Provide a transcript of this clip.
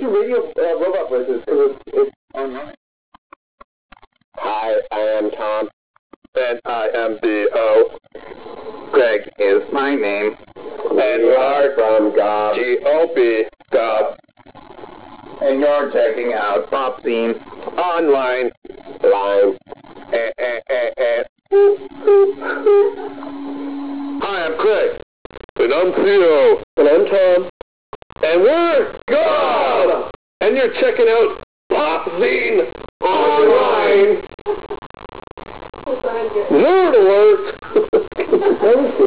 your radio robot voices? Because it's online. Hi, I am Tom. And I am B.O. Greg is my name. And we are from Gob. G-O-B. Gob. And you're checking out Pop Scene Online. Line. Hi, I'm Craig. And I'm Theo. And I'm Tom. And we're Gob! And you're checking out Pop Scene Online. Nerd alert!